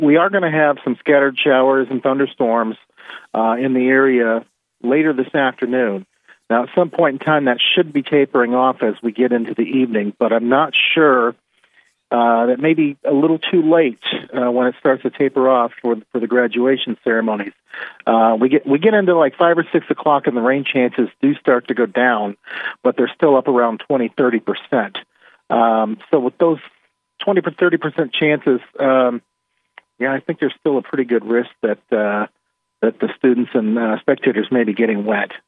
we are going to have some scattered showers and thunderstorms in the area later this afternoon. Now, at some point in time, that should be tapering off as we get into the evening, but I'm not sure. That may be a little too late when it starts to taper off for the graduation ceremonies. We get into like 5 or 6 o'clock, and the rain chances do start to go down, but they're still up around 20-30%. So with those 20-30% chances, I think there's still a pretty good risk that the students and spectators may be getting wet.